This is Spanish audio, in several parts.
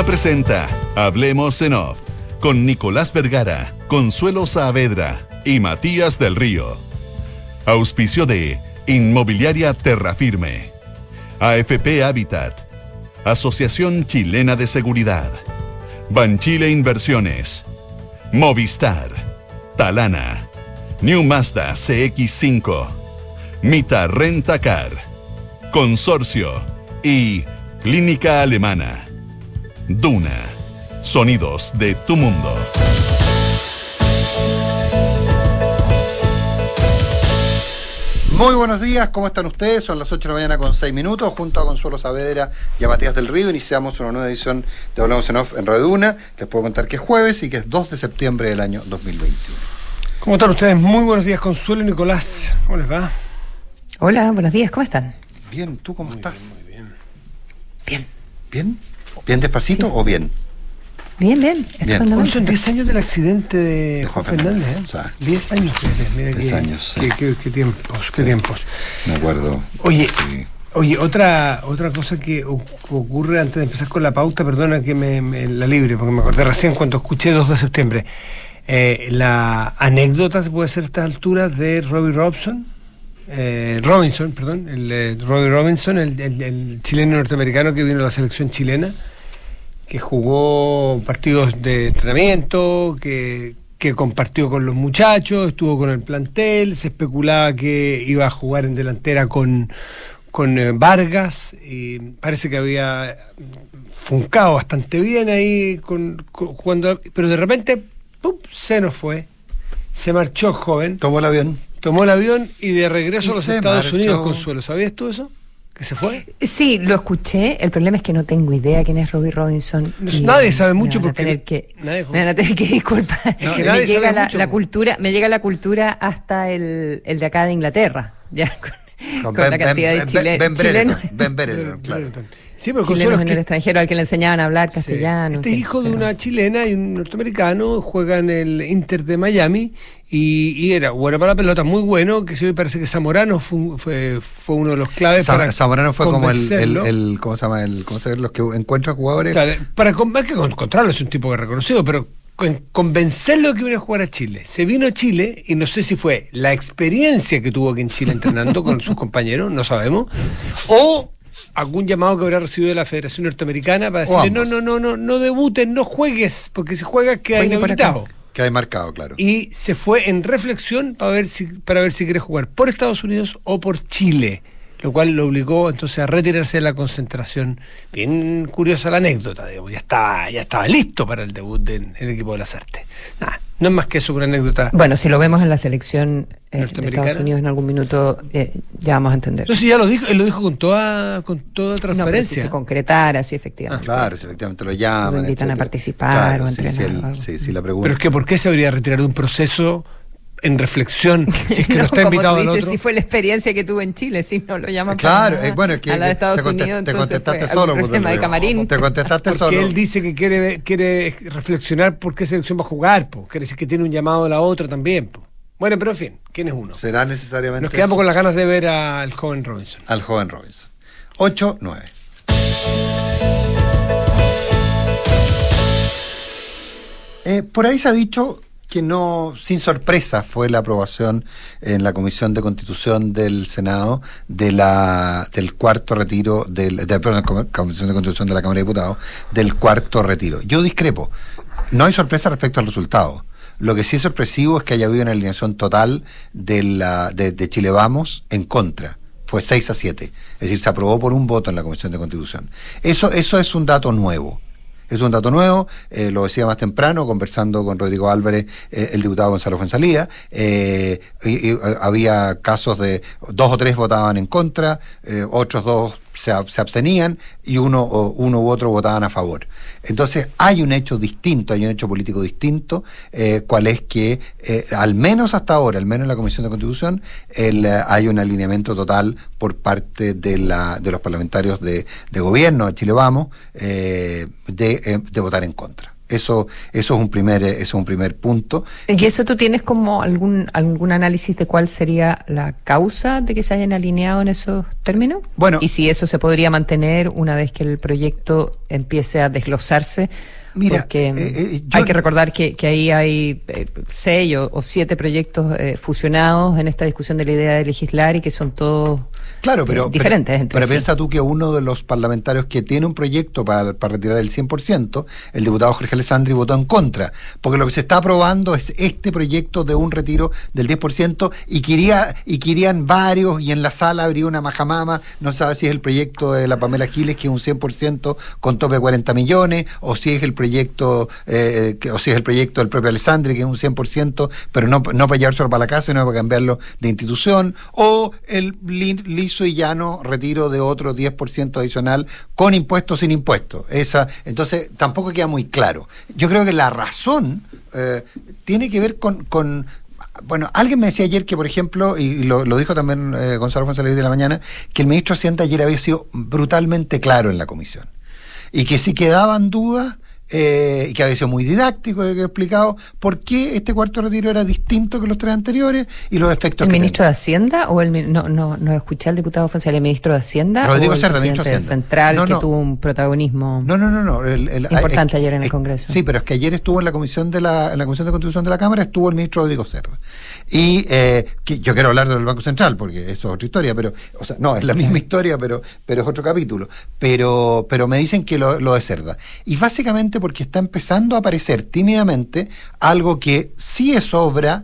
Duna presenta Hablemos en Off con Nicolás Vergara, Consuelo Saavedra y Matías del Río. Auspicio de Inmobiliaria Terrafirme, AFP Habitat, Asociación Chilena de Seguridad, Banchile Inversiones, Movistar, Talana, New Mazda CX-5, Mita Rent-A-Car, Consorcio y Clínica Alemana. Duna, sonidos de tu mundo. Muy buenos días, ¿cómo están ustedes? Son las 8 de la mañana con 6 minutos. Junto a Consuelo Saavedra y a Matías del Río iniciamos una nueva edición de Hablamos en Off en Radio Duna. Les puedo contar que es jueves y que es 2 de septiembre del año 2021. ¿Cómo están ustedes? Muy buenos días, Consuelo y Nicolás. ¿Cómo les va? Hola, buenos días, ¿cómo están? Bien, ¿tú cómo estás? Muy bien. Bien. ¿Bien? ¿Bien despacito o bien? Bien. Hoy son 10 años del accidente de Juan Fernández, ¿eh? O sea, 10 años, mira 10 años, sí. Qué tiempos. Me acuerdo. Oye, Sí. otra cosa que ocurre antes de empezar con la pauta, perdona que me la libre, porque me acordé recién cuando escuché 2 de septiembre. La anécdota se puede hacer a estas alturas de Robbie Robinson, el chileno norteamericano que vino a la selección chilena, que jugó partidos de entrenamiento, que compartió con los muchachos, estuvo con el plantel, se especulaba que iba a jugar en delantera con Vargas, y parece que había funcado bastante bien ahí jugando, pero de repente ¡pum!, se nos fue, se marchó el joven, Tomó el avión y de regreso a los Estados marchó. Unidos, Consuelo. ¿Sabías tú eso? ¿Que se fue? Sí, lo escuché. El problema es que no tengo idea quién es Robbie Robinson. Nadie sabe mucho me porque me van a tener que disculpar. No, me nadie llega sabe mucho. me llega la cultura hasta el de acá de Inglaterra, ya con la cantidad de chilenos. Ben Brereton, claro. Sí, pero Chilenos en el extranjero al que le enseñaban a hablar castellano. Este hijo de una chilena y un norteamericano, juega en el Inter de Miami y era bueno para la pelota, muy bueno, que sí, parece que Zamorano fue uno de los claves para Zamorano fue como convencerlo. ¿cómo se llama? ¿Cómo se llama? Los que encuentran jugadores. Claro, hay que encontrarlo, es un tipo que es reconocido, pero convencerlo de que iba a jugar a Chile. Se vino a Chile y no sé si fue la experiencia que tuvo aquí en Chile entrenando con sus compañeros, no sabemos, o algún llamado que habrá recibido de la Federación Norteamericana para decirle no debutes, no juegues, porque si juegas queda inhabilitado. Que hay marcado, claro. Y se fue en reflexión para ver si quiere jugar por Estados Unidos o por Chile, lo cual lo obligó entonces a retirarse de la concentración. Bien curiosa la anécdota, digamos. Ya estaba listo para el debut en el equipo de Lasarte. Nada, no es más que eso, una anécdota. Bueno, si lo vemos en la selección de Estados Unidos en algún minuto, ya vamos a entender. No, sí, ya lo dijo, él lo dijo con toda transparencia. No, pero si se concretara, sí, efectivamente. Claro, si efectivamente lo llaman. Lo invitan a participar, claro, o a entrenar. Sí, la pregunta. Pero es que ¿por qué se habría retirado de un proceso en reflexión si es que no está invitado al otro? Si fue la experiencia que tuvo en Chile, si no lo llaman claro, para nada, bueno, es que a la de Estados Unidos, te entonces contestaste fue solo, algún problema de camarín. Te contestaste porque solo. Él dice que quiere reflexionar por qué selección va a jugar, quiere decir que tiene un llamado a la otra también. Bueno, pero en fin, ¿quién es uno? ¿Será necesariamente Nos quedamos con las ganas de ver al joven Robinson. Al joven Robinson. 8-9. Por ahí se ha dicho que no, sin sorpresa, fue la aprobación en la Comisión de Constitución del Senado del cuarto retiro Comisión de Constitución de la Cámara de Diputados del cuarto retiro. Yo discrepo. No hay sorpresa respecto al resultado. Lo que sí es sorpresivo es que haya habido una alineación total de Chile Vamos en contra. Fue 6-7. Es decir, se aprobó por un voto en la Comisión de Constitución. Eso es un dato nuevo. Lo decía más temprano, conversando con Rodrigo Álvarez, el diputado Gonzalo Fuenzalía, y había casos de 2 o 3 votaban en contra, otros 2 se abstenían y uno u otro votaban a favor. Entonces hay un hecho distinto, hay un hecho político distinto, cual es que al menos hasta ahora, al menos en la Comisión de Constitución, hay un alineamiento total por parte de los parlamentarios de gobierno de Chile Vamos de votar en contra. Eso es un primer punto. ¿Y eso tú tienes como algún análisis de cuál sería la causa de que se hayan alineado en esos términos? Bueno, y si eso se podría mantener una vez que el proyecto empiece a desglosarse. Mira, porque hay que recordar que ahí hay 6 o 7 proyectos fusionados en esta discusión de la idea de legislar y que son todos diferentes entre pero sí. Piensa tú que uno de los parlamentarios que tiene un proyecto para retirar el 100%, el diputado Jorge Alessandri, votó en contra, porque lo que se está aprobando es este proyecto de un retiro del 10% y querían varios, y en la sala habría una majamama, no sabe si es el proyecto de la Pamela Giles, que es un 100% con tope de 40 millones, o si es el proyecto del propio Alessandri, que es un 100%, pero no para llevárselo para la casa, sino para cambiarlo de institución, o el liso y llano retiro de otro 10% adicional con impuestos, sin impuestos. Entonces tampoco queda muy claro. Yo creo que la razón tiene que ver con bueno, alguien me decía ayer que, por ejemplo, y lo dijo también Gonzalo Fonsalés de la mañana, que el ministro de Hacienda ayer había sido brutalmente claro en la comisión, y que si quedaban dudas, y que había sido muy didáctico, que he explicado por qué este cuarto retiro era distinto que los 3 anteriores y los efectos que ¿El ministro tenía. de Hacienda o no escuché al diputado Fonseca, el ministro de Hacienda Rodrigo o el Cerda, ministro de presidente Hacienda. central que tuvo un protagonismo importante ayer en el Congreso? Sí, pero es que ayer estuvo en la comisión de Constitución de la Cámara, estuvo el ministro Rodrigo Cerda. Y que yo quiero hablar del Banco Central porque eso es otra historia, pero no, es la misma historia, pero es otro capítulo. Pero me dicen que lo de Cerda. Y básicamente porque está empezando a aparecer tímidamente algo que sí es obra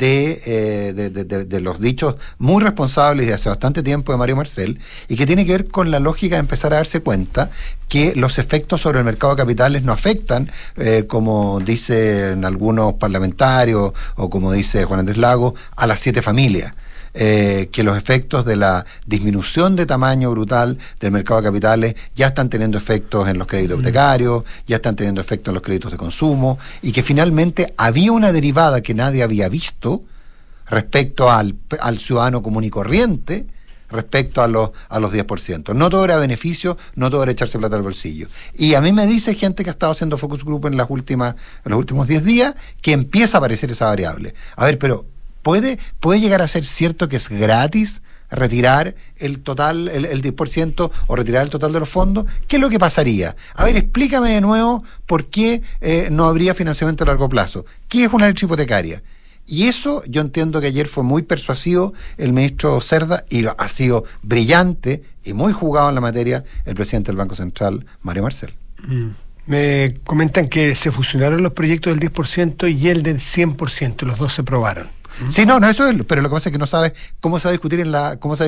de los dichos muy responsables de hace bastante tiempo de Mario Marcel, y que tiene que ver con la lógica de empezar a darse cuenta que los efectos sobre el mercado de capitales no afectan, como dicen algunos parlamentarios o como dice Juan Andrés Lagos, a las 7 familias. Que los efectos de la disminución de tamaño brutal del mercado de capitales ya están teniendo efectos en los créditos hipotecarios, ya están teniendo efectos en los créditos de consumo, y que finalmente había una derivada que nadie había visto respecto al ciudadano común y corriente, respecto a los 10%. No todo era beneficio, no todo era echarse plata al bolsillo. Y a mí me dice gente que ha estado haciendo focus group en los últimos 10 días que empieza a aparecer esa variable. A ver, pero ¿puede llegar a ser cierto que es gratis retirar el total, el 10%, o retirar el total de los fondos? ¿Qué es lo que pasaría? A ver, explícame de nuevo por qué no habría financiamiento a largo plazo. ¿Qué es una leche hipotecaria? Y eso yo entiendo que ayer fue muy persuasivo el ministro Cerda, y ha sido brillante y muy jugado en la materia el presidente del Banco Central, Mario Marcel. Me comentan que se fusionaron los proyectos del 10% y el del 100%, los dos se aprobaron. Sí, no, eso es, pero lo que pasa es que no sabes cómo se va a discutir en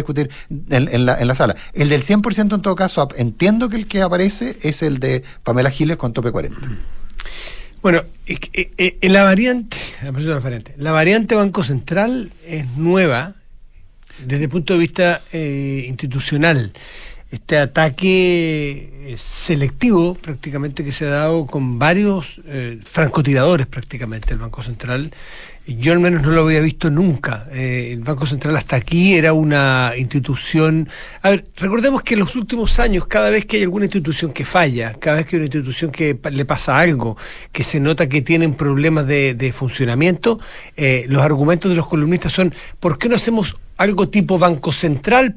la sala. El del 100% en todo caso, entiendo que el que aparece es el de Pamela Giles con tope 40. Bueno, en la variante Banco Central es nueva desde el punto de vista institucional. Este ataque selectivo prácticamente que se ha dado con varios francotiradores prácticamente el Banco Central, yo al menos no lo había visto nunca. El Banco Central hasta aquí era una institución... A ver, recordemos que en los últimos años, cada vez que hay alguna institución que falla, cada vez que hay una institución que le pasa algo, que se nota que tienen problemas de funcionamiento, los argumentos de los columnistas son: ¿por qué no hacemos algo tipo Banco Central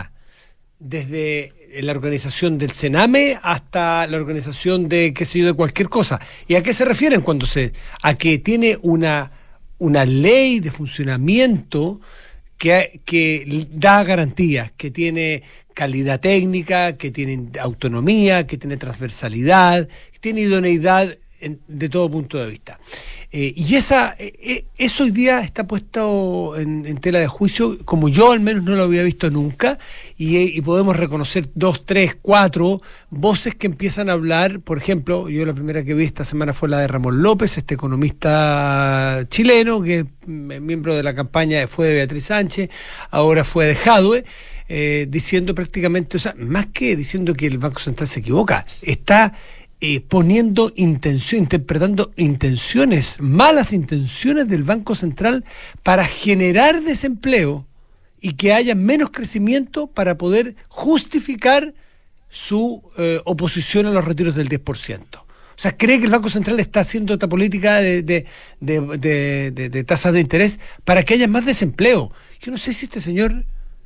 desde la organización del Sename hasta la organización de, qué sé yo, de cualquier cosa? ¿Y a qué se refieren a que tiene una ley de funcionamiento que da garantías, que tiene calidad técnica, que tiene autonomía, que tiene transversalidad, que tiene idoneidad de todo punto de vista? Y eso hoy día está puesto en tela de juicio, como yo al menos no lo había visto nunca, y podemos reconocer 2, 3, 4 voces que empiezan a hablar. Por ejemplo, yo la primera que vi esta semana fue la de Ramón López, este economista chileno, que es miembro de la campaña, fue de Beatriz Sánchez, ahora fue de Jadwe, diciendo prácticamente, más que diciendo que el Banco Central se equivoca, está poniendo interpretando malas intenciones del Banco Central para generar desempleo y que haya menos crecimiento para poder justificar su oposición a los retiros del 10%. O O sea, cree que el Banco Central está haciendo esta política de tasas de interés para que haya más desempleo. Yo no sé si este señor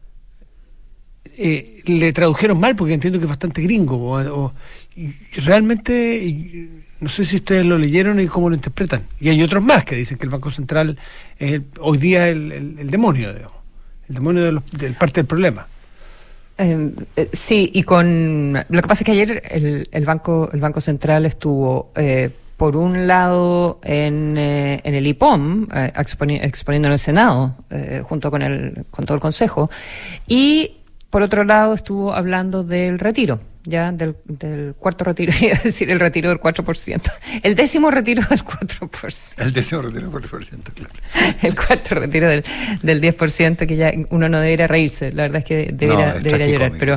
le tradujeron mal, porque entiendo que es bastante gringo, y realmente no sé si ustedes lo leyeron y cómo lo interpretan. Y hay otros más que dicen que el Banco Central es hoy día el demonio, digamos, el demonio de parte del problema. Sí, y con lo que pasa es que ayer el Banco Central estuvo por un lado en el IPOM exponiendo en el Senado junto con todo el Consejo, y por otro lado estuvo hablando del retiro, ya del cuarto retiro, iba a decir el retiro del 4%, el 10º retiro del 4%. El 10º retiro del 4%, claro. El cuarto retiro del 10%, que ya uno no debería reírse, la verdad es que debería llorar, pero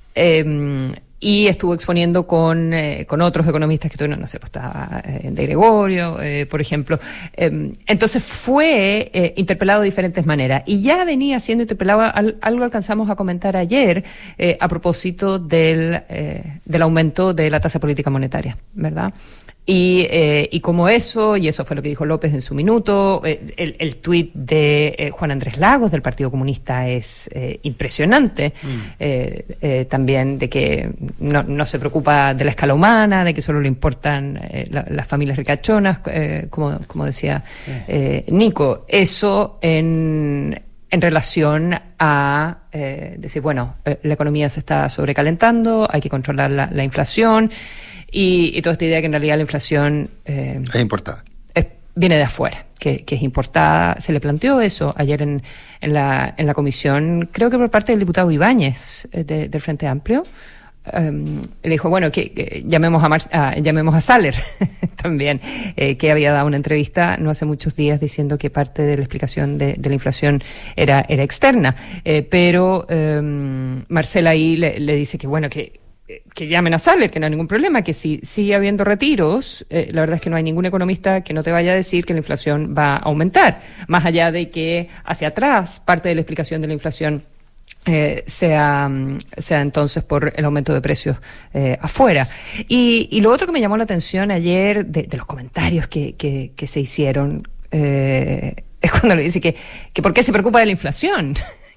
y estuvo exponiendo con otros economistas que tuvieron, no sé, pues estaba de Gregorio, por ejemplo. Entonces fue interpelado de diferentes maneras. Y ya venía siendo interpelado, algo alcanzamos a comentar ayer, a propósito del aumento de la tasa política monetaria, ¿verdad? Y como eso fue lo que dijo López en su minuto, el tuit de Juan Andrés Lagos del Partido Comunista es impresionante, también de que no se preocupa de la escala humana, de que solo le importan las familias ricachonas, como decía Nico. Eso en relación a decir, bueno, la economía se está sobrecalentando, hay que controlar la inflación, y toda esta idea que en realidad la inflación es importada. Viene de afuera, que es importada. Se le planteó eso ayer en la comisión, creo que por parte del diputado Ibáñez del Frente Amplio. Le dijo, bueno, que llamemos a Saller también, que había dado una entrevista no hace muchos días diciendo que parte de la explicación de la inflación era externa, pero Marcela ahí le dice que bueno, que llamen a Saller, que no hay ningún problema, que si sigue habiendo retiros, la verdad es que no hay ningún economista que no te vaya a decir que la inflación va a aumentar, más allá de que hacia atrás parte de la explicación de la inflación sea entonces por el aumento de precios afuera. Y lo otro que me llamó la atención ayer de los comentarios que se hicieron es cuando le dice que por qué se preocupa de la inflación.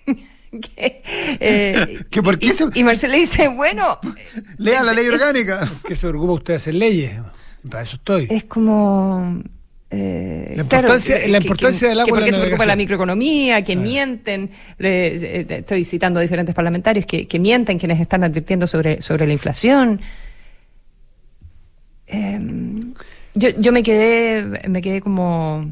¿Que por qué y Marcelo le dice, bueno, lea la ley orgánica. ¿Qué se preocupa usted de hacer leyes? Para eso estoy. Es como la importancia del agua. Que porque se preocupa la microeconomía, que mienten. Estoy citando a diferentes parlamentarios que mienten quienes están advirtiendo sobre la inflación. Yo me quedé como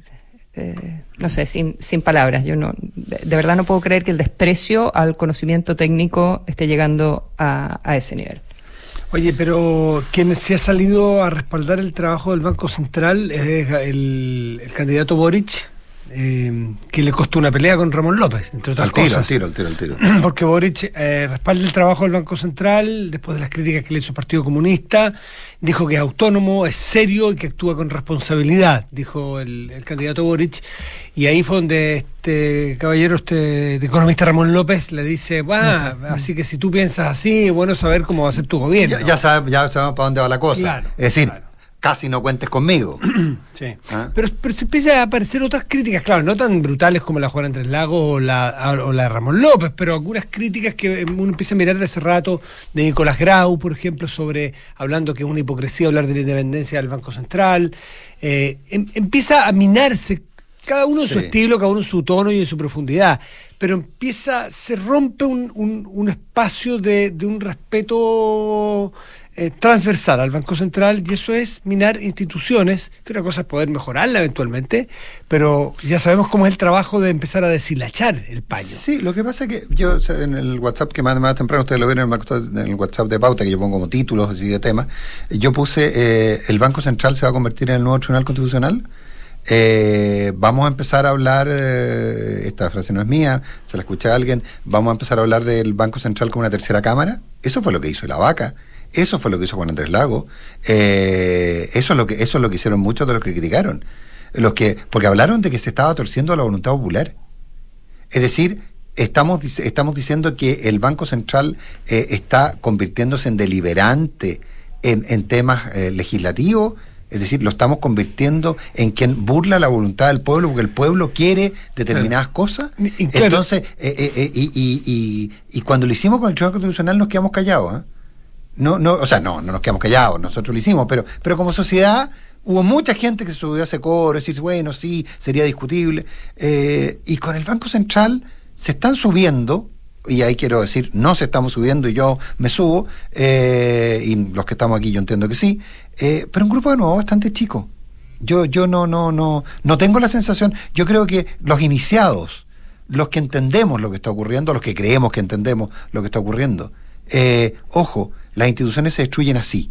no sé, sin palabras. Yo de verdad no puedo creer que el desprecio al conocimiento técnico esté llegando a ese nivel. Oye, pero quien se ha salido a respaldar el trabajo del Banco Central es el candidato Boric, que le costó una pelea con Ramón López, entre otras cosas. Al tiro. Porque Boric respalda el trabajo del Banco Central después de las críticas que le hizo el Partido Comunista. Dijo que es autónomo, es serio y que actúa con responsabilidad, dijo el candidato Boric. Y ahí fue donde este economista Ramón López le dice, así que si tú piensas así, es bueno saber cómo va a ser tu gobierno. Ya sabemos para dónde va la cosa. Claro, es decir, casi no cuentes conmigo. Sí. Pero se empiezan a aparecer otras críticas, claro, no tan brutales como la de Juan Andrés Lagos o la de Ramón López, pero algunas críticas que uno empieza a mirar de hace rato, de Nicolás Grau, por ejemplo, hablando que es una hipocresía hablar de la independencia del Banco Central. Empieza a minarse, cada uno en su estilo, cada uno en su tono y en su profundidad, pero se rompe un espacio de un respeto transversal al Banco Central, y eso es minar instituciones, que una cosa es poder mejorarla eventualmente, pero ya sabemos cómo es el trabajo de empezar a deshilachar el paño. Sí, lo que pasa es que yo en el WhatsApp que más temprano, ustedes lo vieron en el WhatsApp de Pauta, que yo pongo como títulos así de temas, yo puse el Banco Central se va a convertir en el nuevo Tribunal Constitucional. Vamos a empezar a hablar, esta frase no es mía, se la escuché a alguien, vamos a empezar a hablar del Banco Central como una tercera cámara. Eso fue lo que hizo la Vaca, eso fue lo que hizo Juan Andrés Lagos, eso es lo que hicieron muchos de los que criticaron, porque hablaron de que se estaba torciendo la voluntad popular. Es decir, estamos diciendo que el Banco Central está convirtiéndose en deliberante en temas legislativos. Es decir, lo estamos convirtiendo en quien burla la voluntad del pueblo porque el pueblo quiere determinadas cosas. Claro. Entonces, y cuando lo hicimos con el Tribunal Constitucional nos quedamos callados. No nos quedamos callados, nosotros lo hicimos, pero como sociedad hubo mucha gente que se subió a ese coro, decir, bueno, sí, sería discutible. Y con el Banco Central se están subiendo, y ahí quiero decir, no se estamos subiendo y yo me subo, y los que estamos aquí yo entiendo que sí, pero un grupo de nuevo bastante chico. Yo no tengo la sensación, yo creo que los iniciados, los que entendemos lo que está ocurriendo, los que creemos que entendemos lo que está ocurriendo, ojo, las instituciones se destruyen así.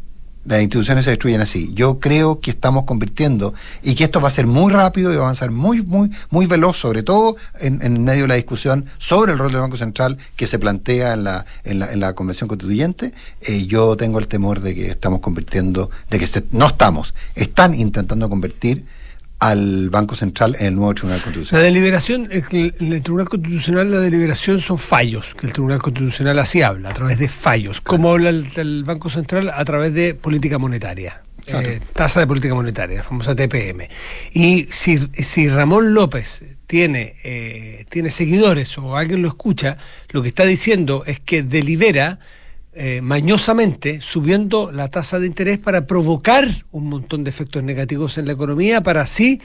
Yo creo que estamos convirtiendo, y que esto va a ser muy rápido y va a avanzar muy veloz, sobre todo en medio de la discusión sobre el rol del Banco Central que se plantea en la Convención Constituyente. Yo tengo el temor de que estamos convirtiendo, están intentando convertir al Banco Central en el nuevo Tribunal Constitucional. La deliberación, en el Tribunal Constitucional la deliberación son fallos, que el Tribunal Constitucional así habla, a través de fallos. Claro. Como habla el Banco Central a través de política monetaria, claro. Tasa de política monetaria, la famosa TPM. Y si Ramón López tiene seguidores o alguien lo escucha, lo que está diciendo es que delibera mañosamente subiendo la tasa de interés para provocar un montón de efectos negativos en la economía, para así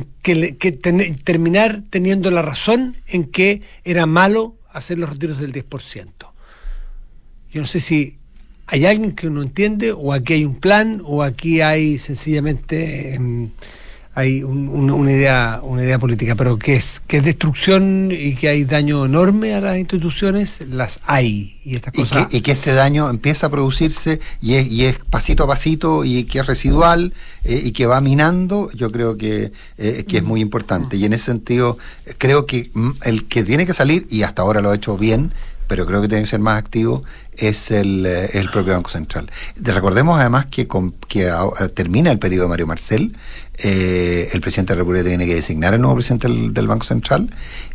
terminar teniendo la razón en que era malo hacer los retiros del 10%. Yo no sé si hay alguien que no entiende, o aquí hay un plan, o aquí hay sencillamente hay una idea política, pero que es destrucción y que hay daño enorme a las instituciones, las hay, y estas cosas. Y que este daño empieza a producirse y es pasito a pasito, y que es residual, y que va minando. Yo creo que es muy importante, y en ese sentido creo que el que tiene que salir, y hasta ahora lo ha hecho bien, pero creo que tiene que ser más activo, es el propio Banco Central. Recordemos además que termina el periodo de Mario Marcel, el presidente de la República tiene que designar el nuevo presidente del Banco Central,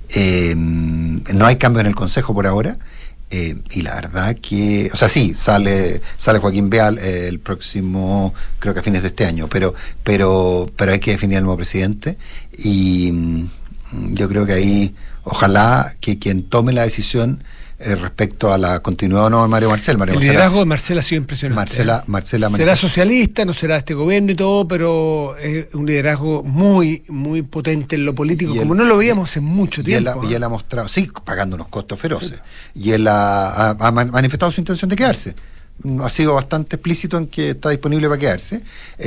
no hay cambio en el Consejo por ahora, y la verdad que, o sea, sí, sale Joaquín Beal el próximo, creo que a fines de este año, pero hay que definir el nuevo presidente, y yo creo que ahí, ojalá que quien tome la decisión respecto a la continuidad o no de Mario Marcel. El liderazgo de Marcel ha sido impresionante. Marcela será socialista, no será este gobierno y todo, pero es un liderazgo muy potente en lo político, como no lo veíamos hace mucho tiempo. Y él ha mostrado, sí, pagando unos costos feroces, y él ha manifestado su intención de quedarse. Ha sido bastante explícito en que está disponible para quedarse,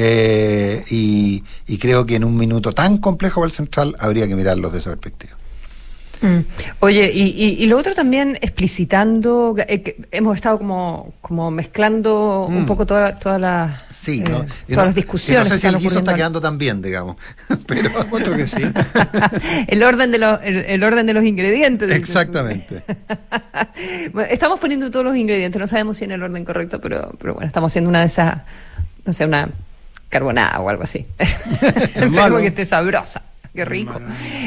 y creo que en un minuto tan complejo para el Central habría que mirarlos de esa perspectiva. Oye, y lo otro también, explicitando, que hemos estado como mezclando un poco todas las discusiones. No sé si el guiso está quedando tan bien, digamos, pero encuentro que sí. el orden de los ingredientes. Exactamente. Bueno, estamos poniendo todos los ingredientes, no sabemos si en el orden correcto, pero bueno, estamos haciendo una de esas, no sé, una carbonada o algo así. Algo que esté sabrosa. Qué rico.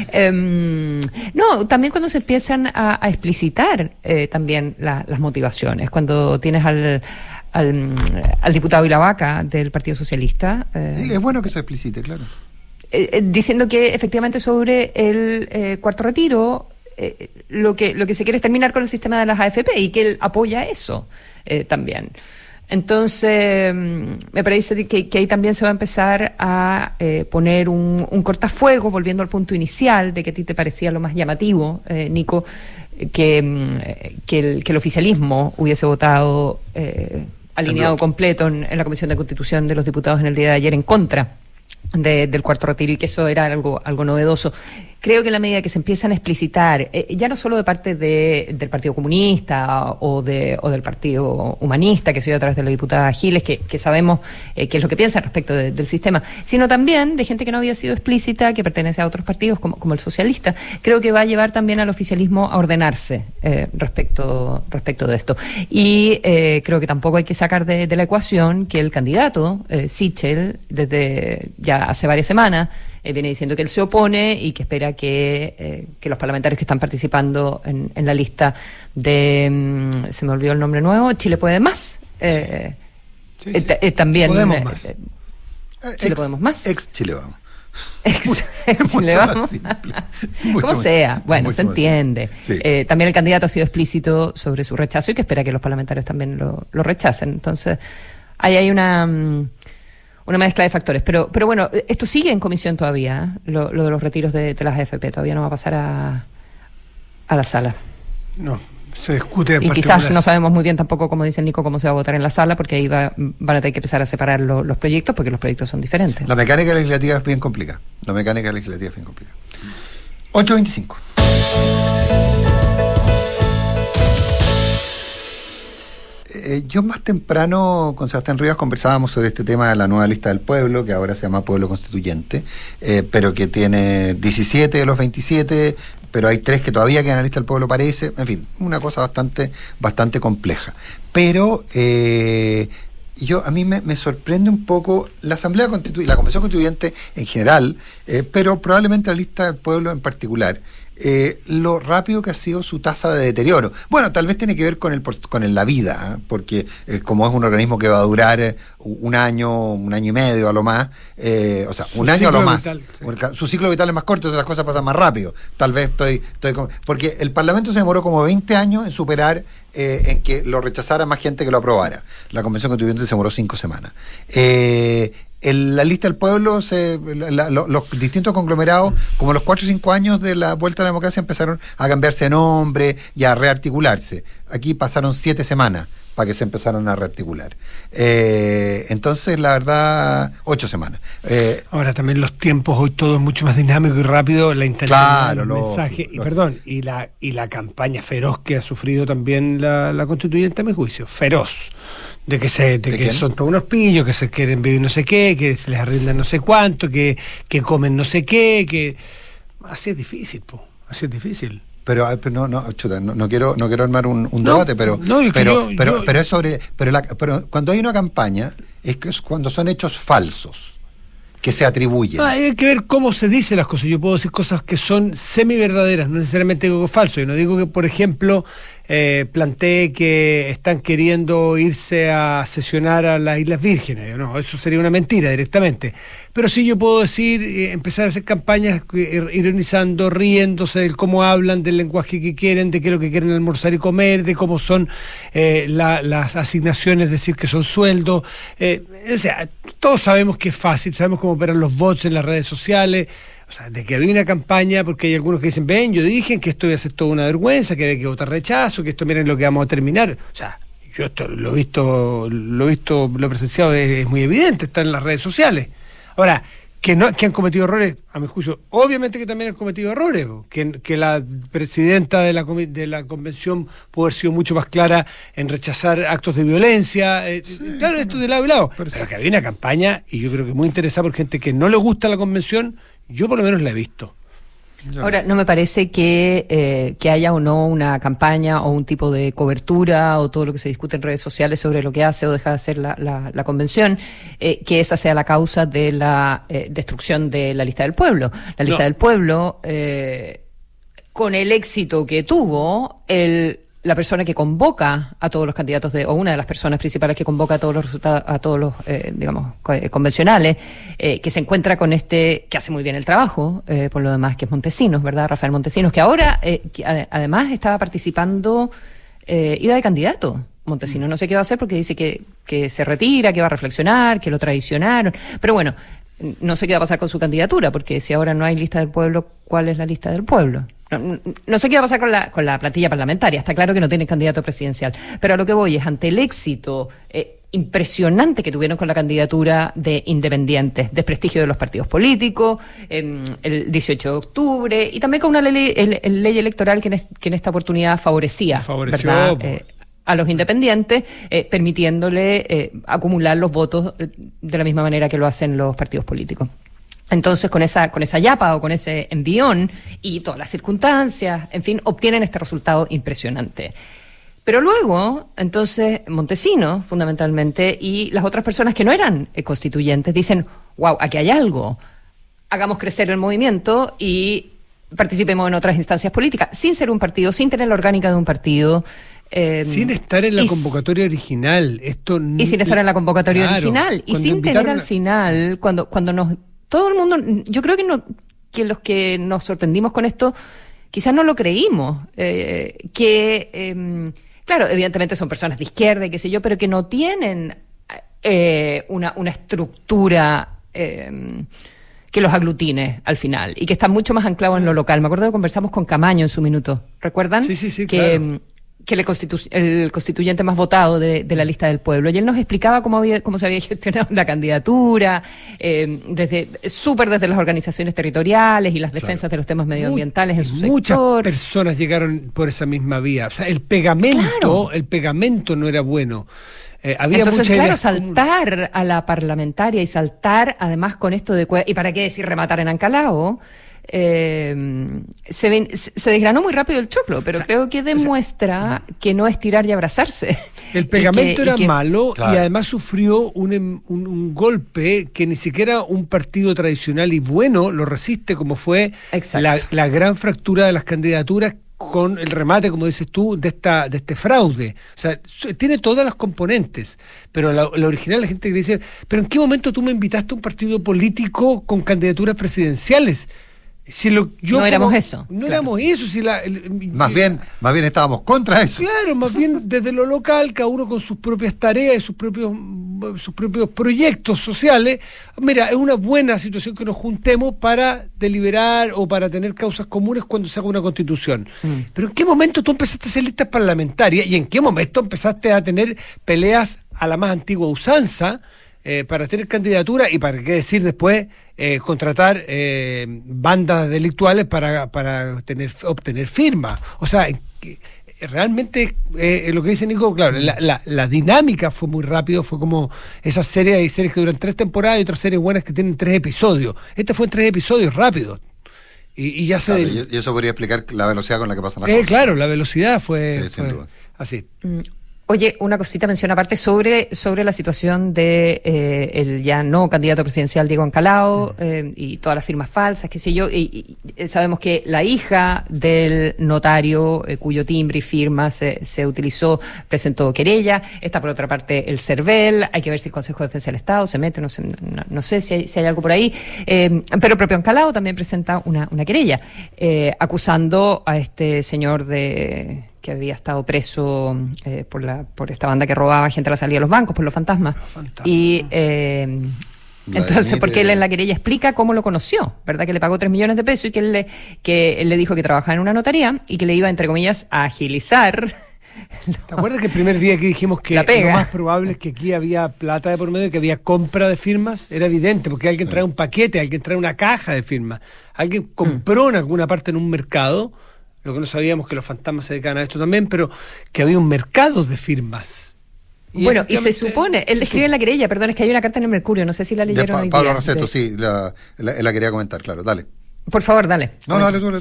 No, también cuando se empiezan a explicitar también las motivaciones, cuando tienes al diputado Ilavaca del Partido Socialista. Es bueno que se explicite, claro. Diciendo que efectivamente sobre el cuarto retiro, lo que se quiere es terminar con el sistema de las AFP, y que él apoya eso también. Entonces, me parece que ahí también se va a empezar a poner un cortafuegos, volviendo al punto inicial de que a ti te parecía lo más llamativo, Nico, que el oficialismo hubiese votado alineado completo en la Comisión de Constitución de los Diputados en el día de ayer en contra del cuarto retiro, y que eso era algo novedoso. Creo que en la medida que se empiezan a explicitar, ya no solo de parte del Partido Comunista o del Partido Humanista, que se dio a través de la diputada Giles, que sabemos qué es lo que piensa respecto del sistema, sino también de gente que no había sido explícita, que pertenece a otros partidos como el socialista, creo que va a llevar también al oficialismo a ordenarse respecto de esto. Y creo que tampoco hay que sacar de la ecuación que el candidato, Sichel, desde ya hace varias semanas, viene diciendo que él se opone y que espera que los parlamentarios que están participando en la lista de, se me olvidó el nombre nuevo, Chile Puede Más, Sí. También Podemos más. Chile Podemos Más. Ex Chile Vamos. Ex Chile Vamos. Como sea, bueno, se entiende. Sí. También el candidato ha sido explícito sobre su rechazo y que espera que los parlamentarios también lo rechacen. Entonces, ahí hay una mezcla de factores. Pero bueno, esto sigue en comisión todavía, lo de los retiros de las AFP. Todavía no va a pasar a la sala. No, se discute en y particular. Quizás no sabemos muy bien tampoco, como dice Nico, cómo se va a votar en la sala, porque ahí van a tener que empezar a separar los proyectos, porque los proyectos son diferentes. La mecánica legislativa es bien complicada. 8:25. Yo más temprano con Sebastián Rivas conversábamos sobre este tema de la nueva lista del pueblo, que ahora se llama Pueblo Constituyente, pero que tiene 17 de los 27, pero hay 3 que todavía quedan en la lista del pueblo, parece. En fin, una cosa bastante compleja. Pero a mí me sorprende un poco la Asamblea Constituyente, la Convención Constituyente en general, pero probablemente la lista del pueblo en particular. Lo rápido que ha sido su tasa de deterioro. Bueno, tal vez tiene que ver con la vida, porque como es un organismo que va a durar un año y medio a lo más, un año a lo más. Vital, sí. Su ciclo vital es más corto, las cosas pasan más rápido. Tal vez porque el Parlamento se demoró como 20 años en superar en que lo rechazara más gente que lo aprobara. La Convención Constituyente se demoró 5 semanas. La lista del pueblo, los distintos conglomerados, como los 4 o 5 años de la vuelta a la democracia, empezaron a cambiarse de nombre y a rearticularse. Aquí pasaron 7 semanas para que se empezaran a rearticular. Entonces, la verdad, 8 semanas. Ahora también los tiempos, hoy todo es mucho más dinámico y rápido, la instantaneidad del mensaje, y la campaña feroz que ha sufrido también la constituyente, a mi juicio, feroz. De que son todos unos pillos, que se quieren vivir no sé qué, que se les arrendan no sé cuánto, que comen no sé qué, que así es difícil, así es difícil. Pero no quiero armar un debate, pero cuando hay una campaña es cuando son hechos falsos que se atribuyen. Hay que ver cómo se dicen las cosas. Yo puedo decir cosas que son semi-verdaderas, no necesariamente digo que es falso. Yo no digo que, por ejemplo, planteé que están queriendo irse a sesionar a las Islas Vírgenes. No, eso sería una mentira directamente. Pero sí yo puedo decir, empezar a hacer campañas ironizando, riéndose de cómo hablan, del lenguaje que quieren, de qué es lo que quieren almorzar y comer, de cómo son las asignaciones, decir que son sueldos. O sea, todos sabemos que es fácil, sabemos cómo operan los bots en las redes sociales. O sea, de que había una campaña, porque hay algunos que dicen, yo dije que esto iba a ser toda una vergüenza, que había que votar rechazo, que esto miren lo que vamos a terminar. O sea, yo esto lo he presenciado, es muy evidente, está en las redes sociales. Ahora, que han cometido errores, a mi juicio, obviamente que también han cometido errores, que la presidenta de la convención pudo haber sido mucho más clara en rechazar actos de violencia, claro, esto de lado y lado, pero que había una campaña, y yo creo que muy interesada por gente que no le gusta la convención. Yo por lo menos la he visto. Ahora, no me parece que haya o no una campaña o un tipo de cobertura o todo lo que se discute en redes sociales sobre lo que hace o deja de hacer la convención, que esa sea la causa de la destrucción de la lista del pueblo. La lista del pueblo, con el éxito que tuvo, la persona que convoca a todos los candidatos o una de las personas principales que convoca a todos los resultados, a todos los, convencionales, que se encuentra con que hace muy bien el trabajo, por lo demás, que es Montesinos, ¿verdad? Rafael Montesinos, que ahora, además estaba participando, iba de candidato. Montesinos no sé qué va a hacer porque dice que se retira, que va a reflexionar, que lo traicionaron, pero bueno, no sé qué va a pasar con su candidatura, porque si ahora no hay lista del pueblo, ¿cuál es la lista del pueblo? No sé qué va a pasar con la plantilla parlamentaria. Está claro que no tiene candidato presidencial. Pero a lo que voy es, ante el éxito impresionante que tuvieron con la candidatura de independientes, desprestigio de los partidos políticos, el 18 de octubre, y también con una ley electoral que en esta oportunidad favorecía, ¿verdad? A los independientes, permitiéndole acumular los votos de la misma manera que lo hacen los partidos políticos. Entonces, con esa yapa o con ese envión y todas las circunstancias, en fin, obtienen este resultado impresionante. Pero luego, entonces, Montesinos, fundamentalmente, y las otras personas que no eran constituyentes, dicen, wow, aquí hay algo, hagamos crecer el movimiento y participemos en otras instancias políticas, sin ser un partido, sin tener la orgánica de un partido, Sin estar en la convocatoria original. Y sin estar en la convocatoria original. Y sin tener al final, cuando todo el mundo, yo creo que los que nos sorprendimos con esto, quizás no lo creímos. Claro, evidentemente son personas de izquierda y qué sé yo, pero que no tienen una estructura que los aglutine al final y que están mucho más anclados en lo local. Me acuerdo que conversamos con Camaño en su minuto, ¿recuerdan? Sí, claro. Que el constituyente más votado de la lista del pueblo. Y él nos explicaba cómo se había gestionado la candidatura, desde las organizaciones territoriales y las defensas de los temas medioambientales en su sector. Muchas personas llegaron por esa misma vía. O sea, el pegamento no era bueno. Entonces, claro, saltar a la parlamentaria y saltar además con esto de... ¿Y para qué decir rematar en Ancalao? Se desgranó muy rápido el choclo, pero creo que demuestra que no es tirar y abrazarse. El pegamento era malo, claro. Y además sufrió un golpe que ni siquiera un partido tradicional y bueno lo resiste, como fue la gran fractura de las candidaturas con el remate, como dices tú, de este fraude. O sea, tiene todas las componentes, pero la original, la gente que dice, pero ¿en qué momento tú me invitaste a un partido político con candidaturas presidenciales? Éramos eso. No éramos eso. Más bien estábamos contra eso. Claro, más bien desde lo local, cada uno con sus propias tareas y sus propios proyectos sociales. Mira, es una buena situación que nos juntemos para deliberar o para tener causas comunes cuando se haga una constitución. Pero ¿en qué momento tú empezaste a hacer listas parlamentarias y en qué momento empezaste a tener peleas a la más antigua usanza para tener candidatura y para qué decir después contratar bandas delictuales para obtener firmas? O sea, realmente lo que dice Nico, claro, la dinámica fue muy rápido, fue como esas series, hay series que duran 3 temporadas y otras series buenas que tienen 3 episodios. Este fue en 3 episodios rápidos. Y ya se... Y eso podría explicar la velocidad con la que pasan las cosas. Claro, la velocidad fue así. Oye, una cosita, mención aparte sobre la situación de el ya no candidato presidencial Diego Ancalao y todas las firmas falsas, qué sé yo, y sabemos que la hija del notario cuyo timbre y firma se utilizó, presentó querella. Está por otra parte el CERVEL, hay que ver si el Consejo de Defensa del Estado se mete, no sé si hay algo por ahí, pero el propio Ancalao también presenta una querella acusando a este señor que había estado preso por esta banda que robaba gente a la salida de los bancos, por los fantasmas. Y entonces, porque él en la querella explica cómo lo conoció, ¿verdad? Que le pagó 3 millones de pesos y que él le dijo que trabajaba en una notaría y que le iba, entre comillas, a agilizar. ¿Te acuerdas que el primer día que dijimos que lo más probable es que aquí había plata de por medio, que había compra de firmas? Era evidente, porque alguien trae un paquete, alguien trae una caja de firmas, alguien compró en alguna parte en un mercado. Lo que no sabíamos, que los fantasmas se dedicaban a esto también, pero que había un mercado de firmas. Y se supone, él escribe en la querella, perdón, es que hay una carta en el Mercurio, no sé si la leyeron hoy día. Pablo Raceto, sí, la quería comentar, claro, dale. Por favor, dale. No, dale tú.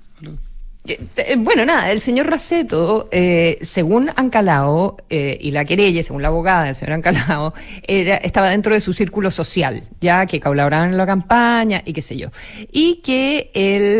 Bueno, nada, el señor Raceto, según Ancalao y la querella, según la abogada del señor Ancalao, estaba dentro de su círculo social, ya que colaboraban en la campaña y qué sé yo. Y que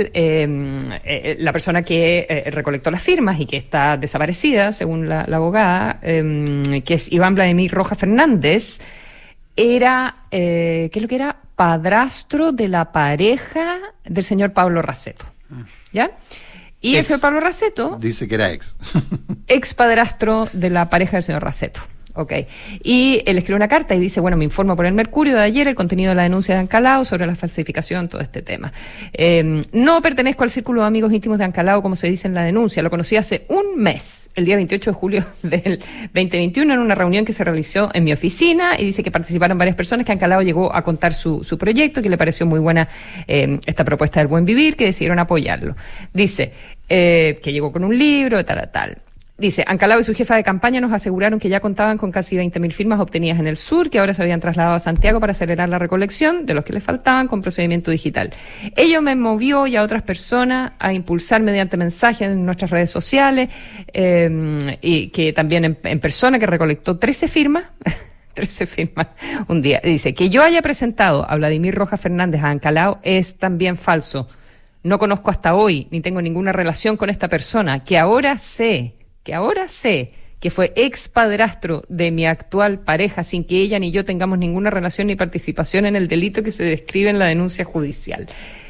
la persona que recolectó las firmas y que está desaparecida, según la abogada, que es Iván Vladimir Rojas Fernández, era, ¿qué es lo que era? Padrastro de la pareja del señor Pablo Raceto, ¿ya? Y el señor Pablo Raceto... Dice que era ex padrastro de la pareja del señor Raceto. Okay. Y él escribe una carta y dice, bueno, me informo por el Mercurio de ayer el contenido de la denuncia de Ancalao sobre la falsificación, todo este tema. No pertenezco al círculo de amigos íntimos de Ancalao, como se dice en la denuncia. Lo conocí hace un mes, el día 28 de julio del 2021, en una reunión que se realizó en mi oficina, y dice que participaron varias personas, que Ancalao llegó a contar su proyecto, que le pareció muy buena esta propuesta del buen vivir, que decidieron apoyarlo. Dice que llegó con un libro, tal. Dice, Ancalao y su jefa de campaña nos aseguraron que ya contaban con casi 20.000 firmas obtenidas en el sur, que ahora se habían trasladado a Santiago para acelerar la recolección de los que les faltaban con procedimiento digital. Ello me movió y a otras personas a impulsar mediante mensajes en nuestras redes sociales, y que también en persona, que recolectó 13 firmas. 13 firmas un día. Dice, que yo haya presentado a Vladimir Rojas Fernández a Ancalao es también falso. No conozco hasta hoy, ni tengo ninguna relación con esta persona, que ahora sé que ahora sé que fue expadrastro de mi actual pareja sin que ella ni yo tengamos ninguna relación ni participación en el delito que se describe en la denuncia judicial.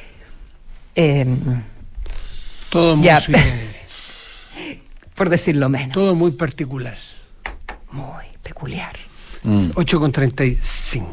Todo muy por decirlo menos. Todo muy particular. Muy peculiar. 8:35.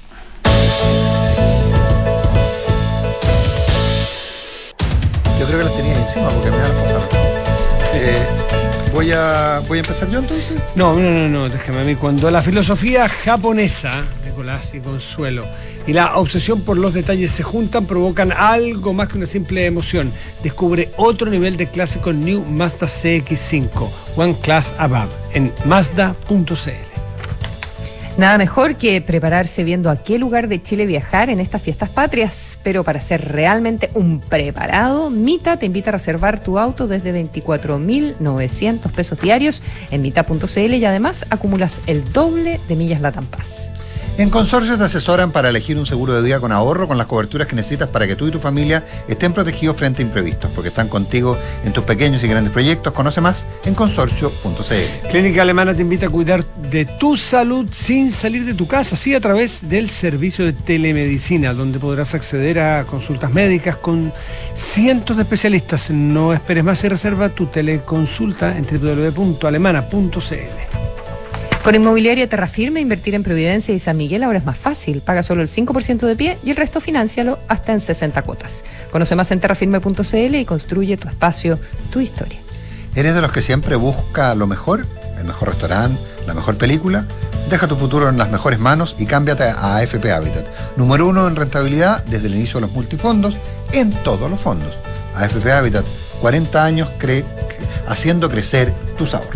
Yo creo que las tenía encima porque me van a pasar. ¿Voy a empezar yo entonces? No, déjame a mí. Cuando la filosofía japonesa, Nicolás y Consuelo, y la obsesión por los detalles se juntan, provocan algo más que una simple emoción. Descubre otro nivel de clase con New Mazda CX-5, One Class Above, en Mazda.cl. Nada mejor que prepararse viendo a qué lugar de Chile viajar en estas fiestas patrias, pero para ser realmente un preparado, Mita te invita a reservar tu auto desde 24.900 pesos diarios en Mita.cl y además acumulas el doble de millas LATAM Pass. En Consorcio te asesoran para elegir un seguro de vida con ahorro, con las coberturas que necesitas para que tú y tu familia estén protegidos frente a imprevistos, porque están contigo en tus pequeños y grandes proyectos. Conoce más en consorcio.cl. Clínica Alemana te invita a cuidar de tu salud sin salir de tu casa, sí, a través del servicio de telemedicina, donde podrás acceder a consultas médicas con cientos de especialistas. No esperes más y reserva tu teleconsulta en www.alemana.cl. Con Inmobiliaria Terrafirme, invertir en Providencia y San Miguel ahora es más fácil. Paga solo el 5% de pie y el resto financialo hasta en 60 cuotas. Conoce más en terrafirme.cl y construye tu espacio, tu historia. ¿Eres de los que siempre busca lo mejor? ¿El mejor restaurante? ¿La mejor película? Deja tu futuro en las mejores manos y cámbiate a AFP Habitat. Número 1 en rentabilidad desde el inicio de los multifondos en todos los fondos. AFP Habitat, 40 años haciendo crecer tus ahorros.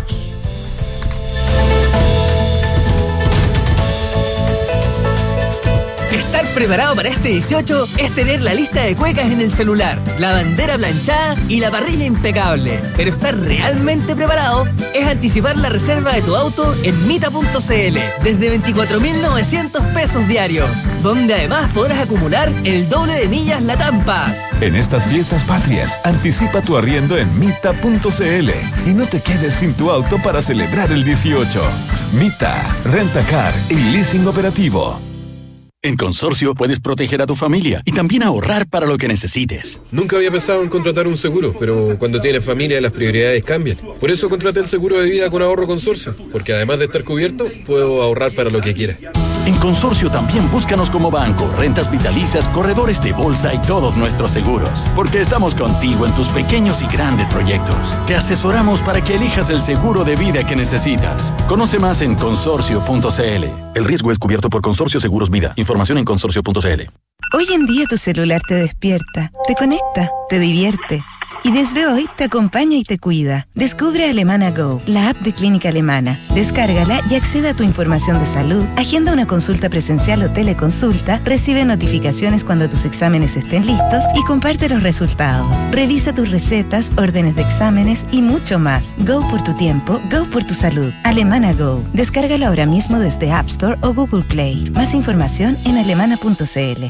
Estar preparado para este 18 es tener la lista de cuecas en el celular, la bandera planchada y la parrilla impecable. Pero estar realmente preparado es anticipar la reserva de tu auto en Mita.cl desde 24.900 pesos diarios, donde además podrás acumular el doble de millas LATAM Pass. En estas fiestas patrias, anticipa tu arriendo en Mita.cl y no te quedes sin tu auto para celebrar el 18. Mita, Rentacar y Leasing Operativo. En Consorcio puedes proteger a tu familia y también ahorrar para lo que necesites. Nunca había pensado en contratar un seguro, pero cuando tienes familia las prioridades cambian. Por eso contraté el seguro de vida con Ahorro Consorcio, porque además de estar cubierto, puedo ahorrar para lo que quiera. En Consorcio también búscanos como banco, rentas vitalicias, corredores de bolsa y todos nuestros seguros. Porque estamos contigo en tus pequeños y grandes proyectos. Te asesoramos para que elijas el seguro de vida que necesitas. Conoce más en consorcio.cl. El riesgo es cubierto por Consorcio Seguros Vida. Información en consorcio.cl. Hoy en día tu celular te despierta, te conecta, te divierte. Y desde hoy te acompaña y te cuida. Descubre Alemana Go, la app de Clínica Alemana. Descárgala y accede a tu información de salud, agenda una consulta presencial o teleconsulta, recibe notificaciones cuando tus exámenes estén listos y comparte los resultados. Revisa tus recetas, órdenes de exámenes y mucho más. Go por tu tiempo, go por tu salud. Alemana Go. Descárgala ahora mismo desde App Store o Google Play. Más información en alemana.cl.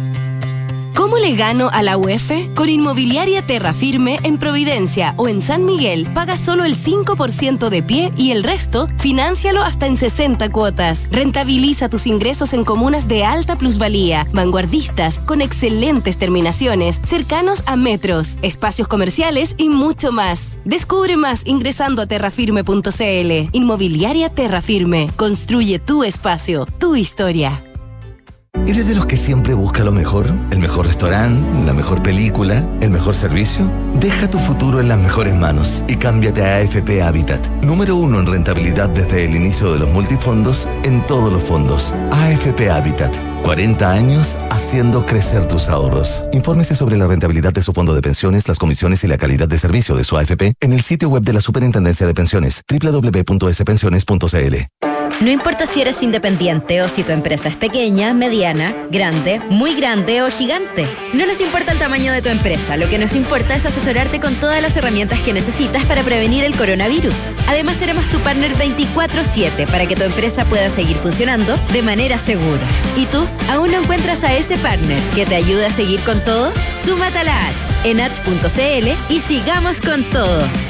¿Cómo le gano a la UEF? Con Inmobiliaria Terrafirme en Providencia o en San Miguel, paga solo el 5% de pie y el resto, fináncialo hasta en 60 cuotas. Rentabiliza tus ingresos en comunas de alta plusvalía, vanguardistas, con excelentes terminaciones, cercanos a metros, espacios comerciales y mucho más. Descubre más ingresando a terrafirme.cl. Inmobiliaria Terrafirme. Construye tu espacio, tu historia. ¿Eres de los que siempre busca lo mejor? ¿El mejor restaurante? ¿La mejor película? ¿El mejor servicio? Deja tu futuro en las mejores manos y cámbiate a AFP Habitat. Número 1 en rentabilidad desde el inicio de los multifondos en todos los fondos. AFP Habitat. 40 años haciendo crecer tus ahorros. Infórmese sobre la rentabilidad de su fondo de pensiones, las comisiones y la calidad de servicio de su AFP en el sitio web de la Superintendencia de Pensiones, www.spensiones.cl. No importa si eres independiente o si tu empresa es pequeña, mediana, grande, muy grande o gigante. No nos importa el tamaño de tu empresa, lo que nos importa es asesorarte con todas las herramientas que necesitas para prevenir el coronavirus. Además, seremos tu partner 24/7 para que tu empresa pueda seguir funcionando de manera segura. ¿Y tú? ¿Aún no encuentras a ese partner que te ayude a seguir con todo? Súmate a la H en H.cl y sigamos con todo.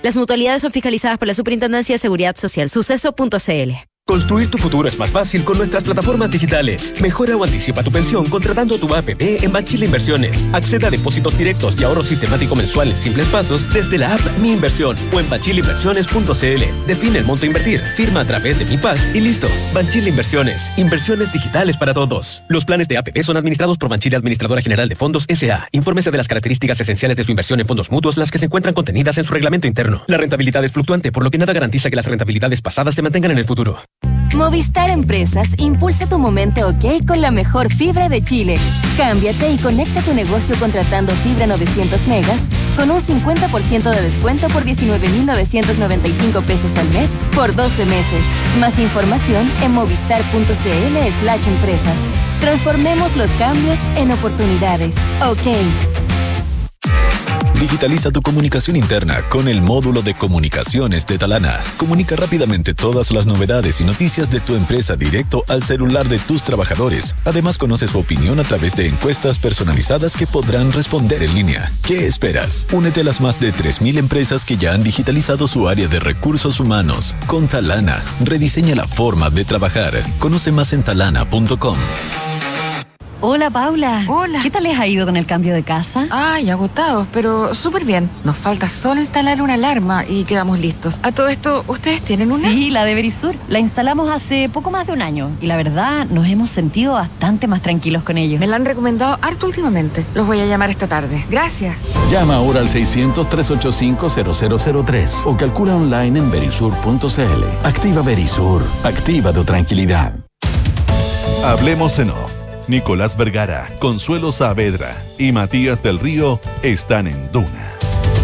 Las mutualidades son fiscalizadas por la Superintendencia de Seguridad Social. Suceso.cl. Construir tu futuro es más fácil con nuestras plataformas digitales. Mejora o anticipa tu pensión contratando tu APP en Banchile Inversiones. Acceda a depósitos directos y ahorro sistemático mensual en simples pasos desde la app Mi Inversión o en banchileinversiones.cl. Define el monto a invertir, firma a través de Mi Paz y listo. Banchile Inversiones. Inversiones digitales para todos. Los planes de APP son administrados por Banchile Administradora General de Fondos S.A. Infórmese de las características esenciales de su inversión en fondos mutuos, las que se encuentran contenidas en su reglamento interno. La rentabilidad es fluctuante, por lo que nada garantiza que las rentabilidades pasadas se mantengan en el futuro. Movistar Empresas impulsa tu momento OK con la mejor fibra de Chile. Cámbiate y conecta tu negocio contratando fibra 900 megas con un 50% de descuento por 19.995 pesos al mes por 12 meses. Más información en movistar.cl/empresas. Transformemos los cambios en oportunidades. OK. Digitaliza tu comunicación interna con el módulo de comunicaciones de Talana. Comunica rápidamente todas las novedades y noticias de tu empresa directo al celular de tus trabajadores. Además, conoce su opinión a través de encuestas personalizadas que podrán responder en línea. ¿Qué esperas? Únete a las más de 3.000 empresas que ya han digitalizado su área de recursos humanos. Con Talana, rediseña la forma de trabajar. Conoce más en talana.com. Hola, Paula. Hola. ¿Qué tal les ha ido con el cambio de casa? Ay, agotados, pero súper bien. Nos falta solo instalar una alarma y quedamos listos. A todo esto, ¿ustedes tienen una? Sí, la de Verisur. La instalamos hace poco más de un año y la verdad nos hemos sentido bastante más tranquilos con ellos. Me la han recomendado harto últimamente. Los voy a llamar esta tarde. Gracias. Llama ahora al 600-385-0003 o calcula online en verisur.cl. Activa Verisur. Activa tu tranquilidad. Hablemos en off. Nicolás Vergara, Consuelo Saavedra y Matías del Río están en Duna.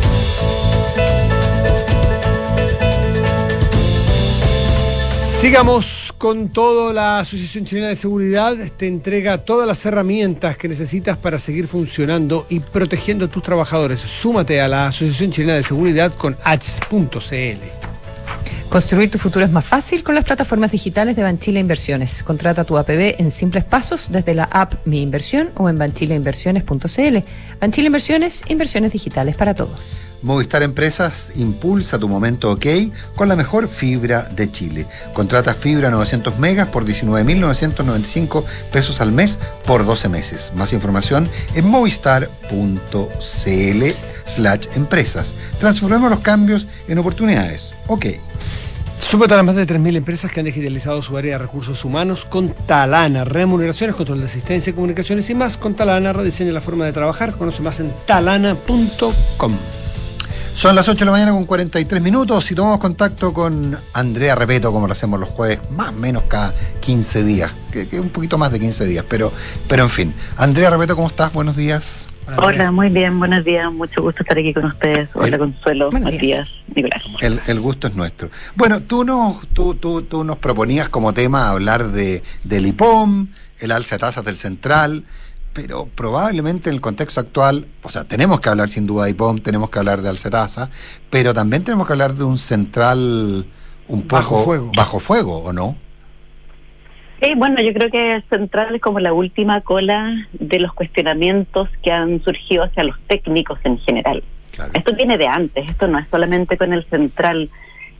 Sigamos con todo. La Asociación Chilena de Seguridad te entrega todas las herramientas que necesitas para seguir funcionando y protegiendo a tus trabajadores. Súmate a la Asociación Chilena de Seguridad con H.cl. Construir tu futuro es más fácil con las plataformas digitales de Banchile Inversiones. Contrata tu APB en simples pasos desde la app Mi Inversión o en banchileinversiones.cl. Banchile Inversiones, inversiones digitales para todos. Movistar Empresas impulsa tu momento OK con la mejor fibra de Chile. Contrata fibra 900 megas por 19.995 pesos al mes por 12 meses. Más información en movistar.cl/empresas. Transformemos los cambios en oportunidades. OK. Súmate a las más de 3.000 empresas que han digitalizado su área de recursos humanos con Talana. Remuneraciones, control de asistencia, comunicaciones y más. Con Talana rediseña la forma de trabajar. Conoce más en talana.com. Son las 8 de la mañana con 43 minutos y tomamos contacto con Andrea Repeto, como lo hacemos los jueves, más o menos cada 15 días, que un poquito más de 15 días, pero en fin. Andrea Repeto, ¿cómo estás? Buenos días. Hola, muy bien, buenos días, mucho gusto estar aquí con ustedes. Hola, Consuelo, Matías, Nicolás. El gusto es nuestro. Bueno, tú nos proponías como tema hablar del IPOM, el alza de tasas del Central, pero probablemente en el contexto actual, o sea, tenemos que hablar sin duda de IPOM, tenemos que hablar de alza de tasas, pero también tenemos que hablar de un Central un poco bajo fuego, ¿o no? Bueno, yo creo que el Central es como la última cola de los cuestionamientos que han surgido hacia los técnicos en general. Claro. Esto viene de antes, esto no es solamente con el Central.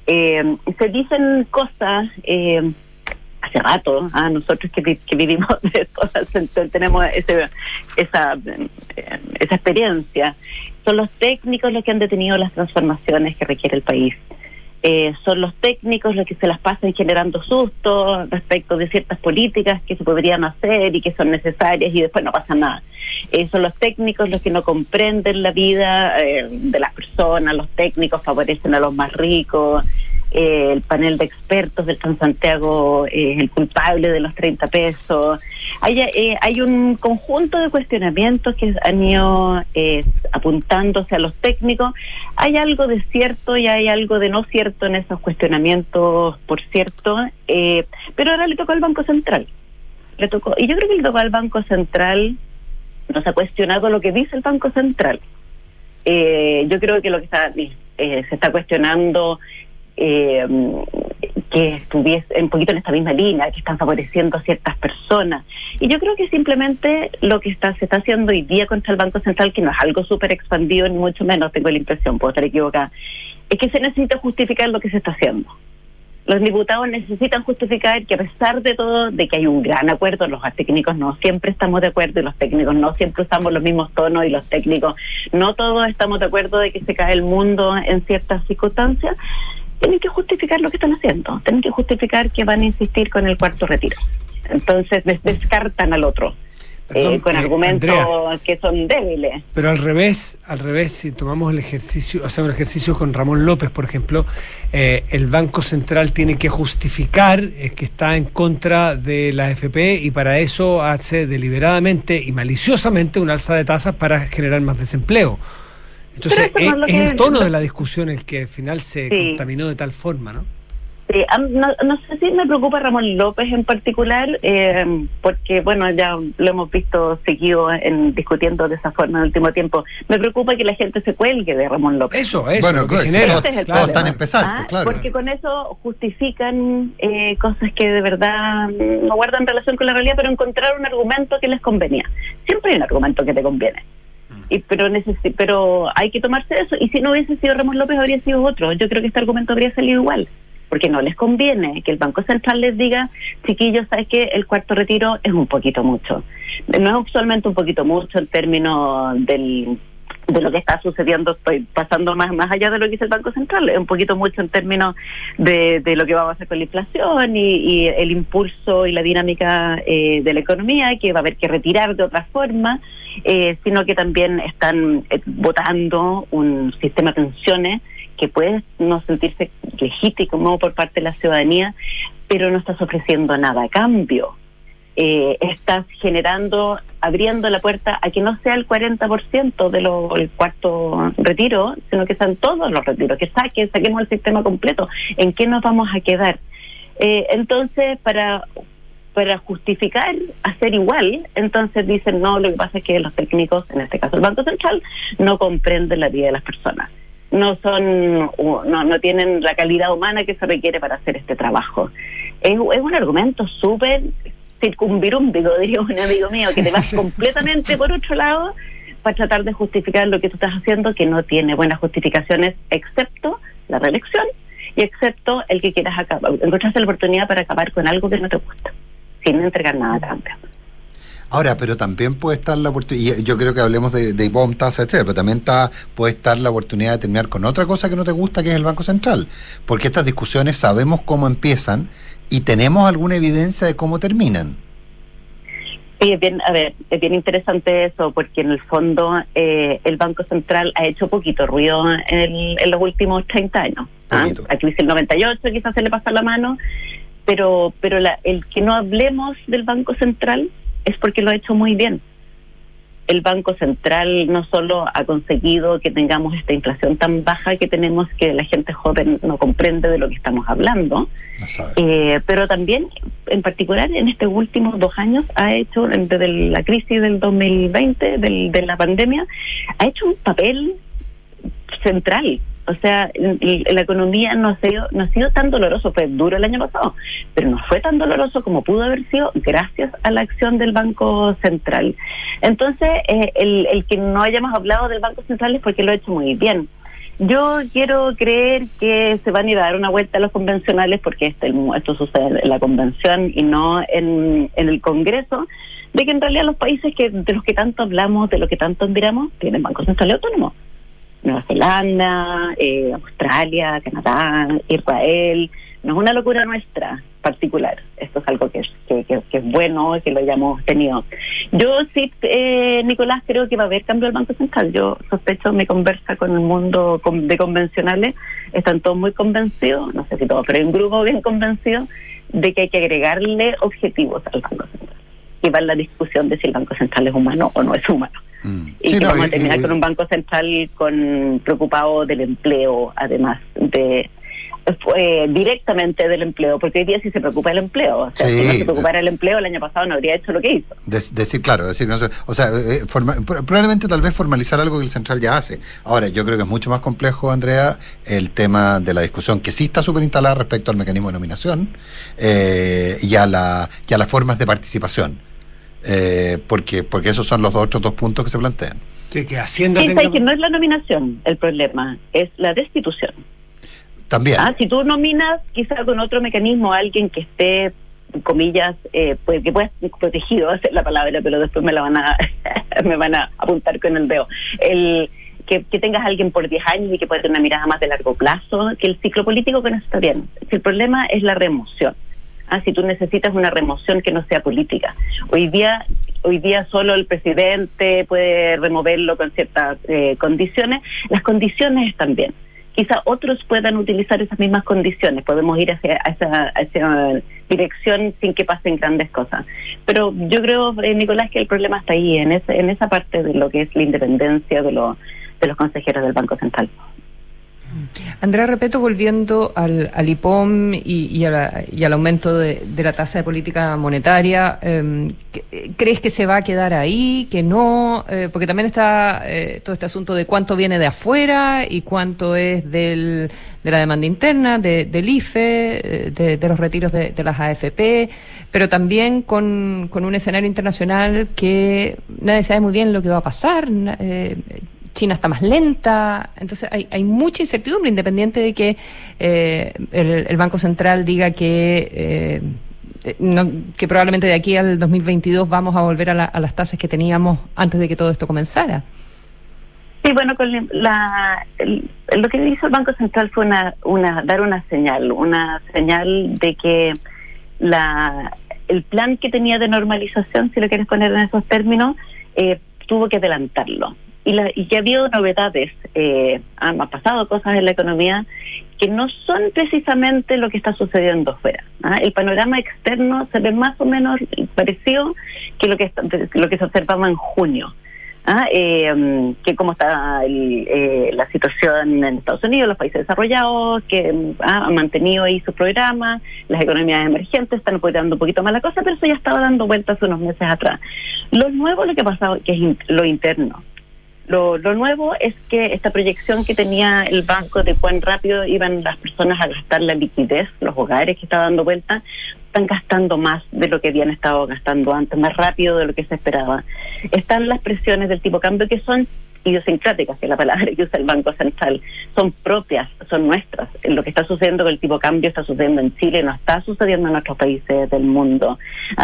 Se dicen cosas hace rato, nosotros que vivimos de esto, tenemos esa experiencia. Son los técnicos los que han detenido las transformaciones que requiere el país. Son los técnicos los que se las pasan generando sustos respecto de ciertas políticas que se podrían hacer y que son necesarias y después no pasa nada. Son los técnicos los que no comprenden la vida de las personas. Los técnicos favorecen a los más ricos. El panel de expertos del Transantiago es el culpable de los 30 pesos. Hay un conjunto de cuestionamientos que han ido apuntándose a los técnicos. Hay algo de cierto y hay algo de no cierto en esos cuestionamientos, por cierto, pero ahora le tocó al Banco Central. Y yo creo que le tocó al Banco Central, no se ha cuestionado lo que dice el Banco Central. Yo creo que lo que se está cuestionando que estuviese un poquito en esta misma línea, que están favoreciendo a ciertas personas. Y yo creo que simplemente lo que se está haciendo hoy día contra el Banco Central, que no es algo súper expandido, ni mucho menos, tengo la impresión, puedo estar equivocada, es que se necesita justificar lo que se está haciendo. Los diputados necesitan justificar que a pesar de todo, de que hay un gran acuerdo, los técnicos no siempre estamos de acuerdo y los técnicos no siempre usamos los mismos tonos y los técnicos no todos estamos de acuerdo de que se cae el mundo en ciertas circunstancias, tienen que justificar lo que están haciendo, tienen que justificar que van a insistir con el cuarto retiro. Entonces descartan al otro. Con argumentos, Andrea, que son débiles. Pero al revés, si tomamos el ejercicio, hacemos el ejercicio con Ramón López, por ejemplo, el Banco Central tiene que justificar que está en contra de la AFP y para eso hace deliberadamente y maliciosamente un alza de tasas para generar más desempleo. Entonces es el tono de la discusión el que al final se contaminó de tal forma, ¿no? Sí, no sé si me preocupa Ramón López en particular, porque bueno, ya lo hemos visto seguido discutiendo de esa forma en el último tiempo. Me preocupa que la gente se cuelgue de Ramón López. Eso, bueno, que genera. Todos están empezando, claro. Porque con eso justifican cosas que de verdad no guardan relación con la realidad, pero encontrar un argumento que les convenía. Siempre hay un argumento que te conviene. Pero hay que tomarse eso, y si no hubiese sido Ramón López habría sido otro. Yo creo que este argumento habría salido igual, porque no les conviene que el Banco Central les diga, chiquillos, ¿sabes qué? El cuarto retiro es un poquito mucho. No es solamente un poquito mucho en términos de lo que está sucediendo, estoy pasando más allá de lo que dice el Banco Central, es un poquito mucho en términos de lo que va a pasar con la inflación y el impulso y la dinámica de la economía, que va a haber que retirar de otra forma, sino que también están votando un sistema de pensiones que puede no sentirse legítimo por parte de la ciudadanía, pero no estás ofreciendo nada a cambio. Estás abriendo la puerta a que no sea el 40% del cuarto retiro, sino que sean todos los retiros, que saquemos el sistema completo. ¿En qué nos vamos a quedar? Entonces, para justificar hacer igual, entonces dicen, no, lo que pasa es que los técnicos, en este caso el Banco Central, no comprenden la vida de las personas. No tienen la calidad humana que se requiere para hacer este trabajo. Es un argumento súper circunvirúmbico, diría un amigo mío, que te vas completamente por otro lado para tratar de justificar lo que tú estás haciendo, que no tiene buenas justificaciones, excepto la reelección y excepto el que quieras encontrarse la oportunidad para acabar con algo que no te gusta, sin entregar nada a cambio. Ahora, pero también puede estar la oportunidad, y yo creo que hablemos de bomb, tasa, etcétera, pero también puede estar la oportunidad de terminar con otra cosa que no te gusta, que es el Banco Central, porque estas discusiones sabemos cómo empiezan y tenemos alguna evidencia de cómo terminan. Es bien interesante eso, porque en el fondo el Banco Central ha hecho poquito ruido en los últimos 30 años. La crisis del 98 quizás se le pasa la mano, pero el que no hablemos del Banco Central es porque lo ha hecho muy bien. El Banco Central no solo ha conseguido que tengamos esta inflación tan baja que tenemos, que la gente joven no comprende de lo que estamos hablando, pero también, en particular, en estos últimos 2 años, ha hecho, desde la crisis del 2020, de la pandemia, ha hecho un papel central. O sea, la economía no ha sido tan doloroso, fue duro el año pasado, pero no fue tan doloroso como pudo haber sido gracias a la acción del Banco Central. Entonces, el que no hayamos hablado del Banco Central es porque lo ha hecho muy bien. Yo quiero creer que se van a ir a dar una vuelta a los convencionales, porque esto sucede en la convención y no en el Congreso, de que en realidad los países de los que tanto hablamos, de los que tanto admiramos, tienen bancos centrales autónomos. Nueva Zelanda, Australia, Canadá, Israel. No es una locura nuestra particular. Esto es algo que es bueno, que lo hayamos tenido. Yo sí, Nicolás, creo que va a haber cambio del Banco Central. Yo sospecho, me conversa con el mundo de convencionales, están todos muy convencidos, no sé si todos, pero hay un grupo bien convencido de que hay que agregarle objetivos al Banco Central. Y va la discusión de si el Banco Central es humano o no es humano. Y que vamos a terminar con un Banco Central preocupado del empleo, además de directamente del empleo, porque hoy día sí se preocupa del empleo. O sea, si no se preocupara el empleo, el año pasado no habría hecho lo que hizo. Probablemente tal vez formalizar algo que el Central ya hace. Ahora, yo creo que es mucho más complejo, Andrea, el tema de la discusión que sí está súper instalada respecto al mecanismo de nominación y a las formas de participación. Porque esos son los otros 2 puntos que se plantean. Que Hacienda que no es la nominación el problema, es la destitución. También. Si tú nominas quizá con otro mecanismo a alguien que esté, comillas, pues que pueda protegido, esa es la palabra, pero después me van a apuntar con el dedo. Que tengas a alguien por 10 años y que pueda tener una mirada más de largo plazo, que el ciclo político con eso está bien. El problema es la remoción. Si tú necesitas una remoción que no sea política. Hoy día solo el presidente puede removerlo con ciertas condiciones. Las condiciones están bien. Quizá otros puedan utilizar esas mismas condiciones. Podemos ir hacia esa dirección sin que pasen grandes cosas. Pero yo creo, Nicolás, que el problema está ahí, en esa parte de lo que es la independencia de los consejeros del Banco Central. Andrea Repeto, volviendo al IPOM y al aumento de la tasa de política monetaria, ¿crees que se va a quedar ahí, que no? Porque también está todo este asunto de cuánto viene de afuera y cuánto es de la demanda interna, del IFE, de los retiros de las AFP, pero también con un escenario internacional que nadie sabe muy bien lo que va a pasar. China está más lenta, entonces hay mucha incertidumbre, independiente de que el Banco Central diga que probablemente de aquí al 2022 vamos a volver a las tasas que teníamos antes de que todo esto comenzara. Sí, bueno, lo que hizo el Banco Central fue dar una señal de que el plan que tenía de normalización, si lo quieres poner en esos términos, tuvo que adelantarlo. Y que ha habido novedades, han pasado cosas en la economía que no son precisamente lo que está sucediendo afuera. El panorama externo se ve más o menos parecido que lo que se observaba en junio. Que cómo está la situación en Estados Unidos, los países desarrollados, que han mantenido ahí su programa, las economías emergentes están apoyando un poquito más la cosa, pero eso ya estaba dando vueltas unos meses atrás. Lo nuevo, lo que ha pasado, que es lo interno. Lo nuevo es que esta proyección que tenía el banco de cuán rápido iban las personas a gastar la liquidez, los hogares que estaban dando vuelta, están gastando más de lo que habían estado gastando antes, más rápido de lo que se esperaba. Están las presiones del tipo de cambio que son idiosincráticas, que es la palabra que usa el Banco Central, son propias, son nuestras. Lo que está sucediendo con el tipo de cambio está sucediendo en Chile, no está sucediendo en otros países del mundo.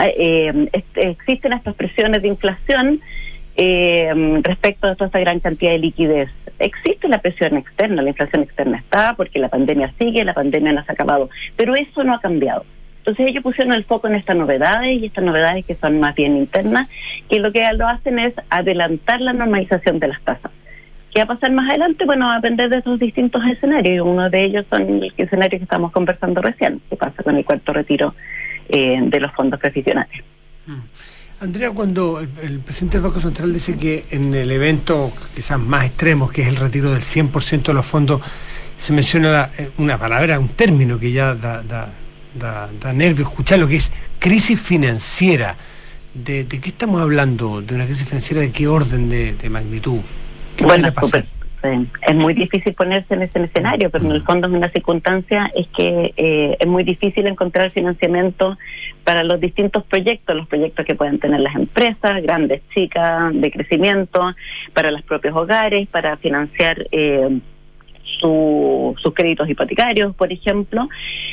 Existen estas presiones de inflación respecto a toda esta gran cantidad de liquidez. Existe la presión externa, la inflación externa está, porque la pandemia sigue, la pandemia no se ha acabado, pero eso no ha cambiado. Entonces ellos pusieron el foco en estas novedades, y estas novedades que son más bien internas, que lo que lo hacen es adelantar la normalización de las tasas. ¿Qué va a pasar más adelante? Bueno, va a depender de esos distintos escenarios. Uno de ellos son el escenario que estamos conversando recién, que pasa con el cuarto retiro de los fondos previsionales. Andrea, cuando el presidente del Banco Central dice que en el evento quizás más extremo, que es el retiro del 100% de los fondos, se menciona una palabra, un término que ya da nervio escucharlo, que es crisis financiera. ¿De qué estamos hablando? ¿De una crisis financiera de qué orden de magnitud? ¿Qué puede pasar? Es muy difícil ponerse en ese escenario, pero en el fondo es una circunstancia, es que es muy difícil encontrar financiamiento para los distintos proyectos, los proyectos que pueden tener las empresas, grandes, chicas, de crecimiento, para los propios hogares, para financiar sus créditos hipotecarios, por ejemplo.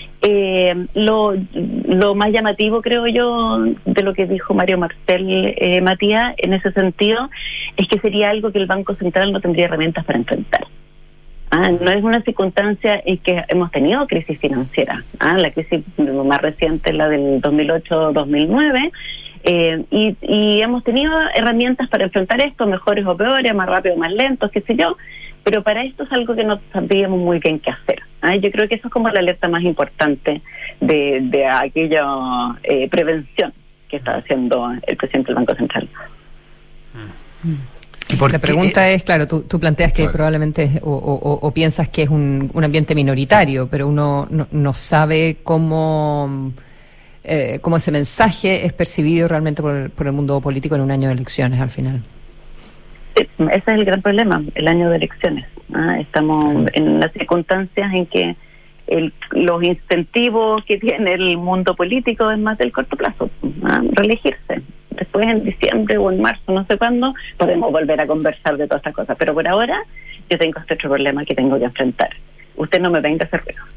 Lo más llamativo, creo yo, de lo que dijo Mario Marcel, Matías, en ese sentido, es que sería algo que el Banco Central no tendría herramientas para enfrentar. No es una circunstancia en que hemos tenido crisis financiera. La crisis más reciente es la del 2008-2009, y hemos tenido herramientas para enfrentar esto, mejores o peores, más rápido o más lentos, qué sé yo, pero para esto es algo que no sabíamos muy bien qué hacer. Yo creo que eso es como la alerta más importante de aquella prevención que está haciendo el presidente del Banco Central. La pregunta es, claro, tú planteas que probablemente o piensas que es un ambiente minoritario, pero uno no sabe cómo ese mensaje es percibido realmente por el mundo político en un año de elecciones al final. Ese es el gran problema, el año de elecciones. Estamos en las circunstancias en que los incentivos que tiene el mundo político es más del corto plazo, reelegirse. Después, en diciembre o en marzo, no sé cuándo, podemos volver a conversar de todas estas cosas. Pero por ahora yo tengo este otro problema que tengo que enfrentar. usted no me venga a hacer ruido.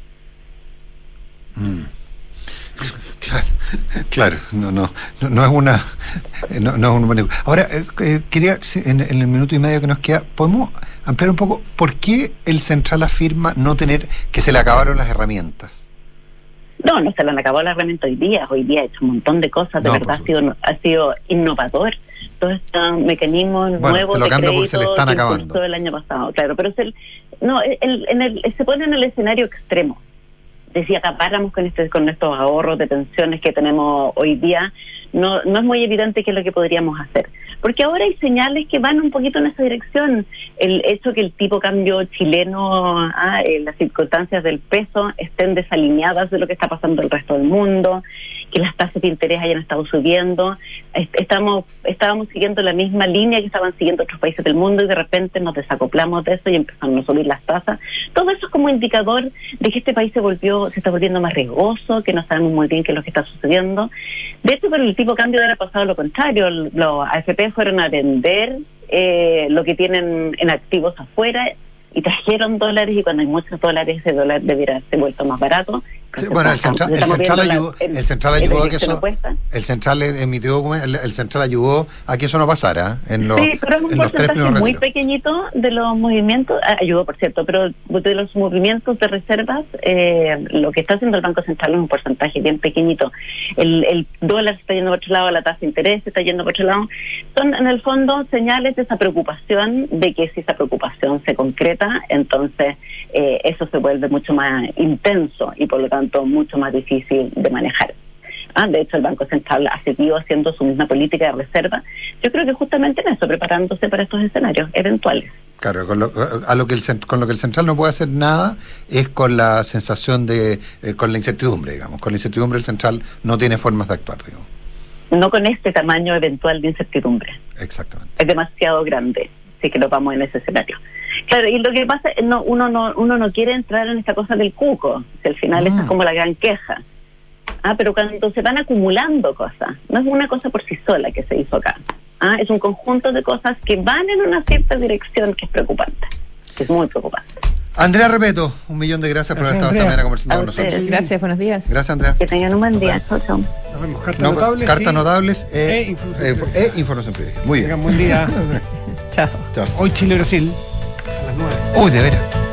Claro, no es una, no es un. Ahora, quería, en el minuto y medio que nos queda, ¿podemos ampliar un poco por qué el Central afirma no tener, que se le acabaron las herramientas? No se le han acabado las herramientas hoy día ha hecho un montón de cosas, de verdad ha sido innovador. Todos estos mecanismos nuevos de crédito se le están acabando el año pasado, claro, pero se pone en el escenario extremo. Decía, acabáramos con estos ahorros de pensiones que tenemos hoy día, no es muy evidente qué es lo que podríamos hacer. Porque ahora hay señales que van un poquito en esa dirección. El hecho que el tipo cambio chileno, las circunstancias del peso estén desalineadas de lo que está pasando en el resto del mundo, que las tasas de interés hayan estado subiendo. Estábamos siguiendo la misma línea que estaban siguiendo otros países del mundo y de repente nos desacoplamos de eso y empezaron a subir las tasas. Todo eso es como indicador de que este país se está volviendo más riesgoso, que no sabemos muy bien qué es lo que está sucediendo. De hecho, por el tipo de cambio hubiera pasado lo contrario. Los AFP fueron a vender lo que tienen en activos afuera y trajeron dólares, y cuando hay muchos dólares, ese dólar debiera ser vuelto más barato. Sí, bueno, el Central ayudó a que eso, el Central emitió documentos, el Central ayudó a que eso no pasara en los, sí, pero es un porcentaje muy pequeñito de los movimientos, ayudó por cierto, pero de los movimientos de reservas, lo que está haciendo el Banco Central es un porcentaje bien pequeñito. El dólar se está yendo por otro lado, la tasa de interés se está yendo por otro lado. Son en el fondo señales de esa preocupación, de que si esa preocupación se concreta, entonces eso se vuelve mucho más intenso y por lo tanto mucho más difícil de manejar. De hecho, el Banco Central ha seguido haciendo su misma política de reserva. Yo creo que justamente en eso, preparándose para estos escenarios eventuales. Claro, con lo que el Central no puede hacer nada es con la sensación de, con la incertidumbre, digamos. Con la incertidumbre el Central no tiene formas de actuar, digamos. No con este tamaño eventual de incertidumbre. Exactamente. Es demasiado grande, si que nos vamos en ese escenario. Claro, y lo que pasa es uno no quiere entrar en esta cosa del cuco, que al final esa es como la gran queja. Pero cuando se van acumulando cosas, no es una cosa por sí sola que se hizo acá. Es un conjunto de cosas que van en una cierta dirección que es preocupante, que es muy preocupante. Andrea Repeto, 1.000.000 de gracias por haber estado esta mañana conversando con nosotros. Gracias, buenos días. Gracias, Andrea. Que tengan un buen día. Chao, chao. Nos vemos. Cartas notables información periodística. Muy bien. Tengan buen día. Chao. Hoy Chile-Brasil a las 9. Uy, de veras.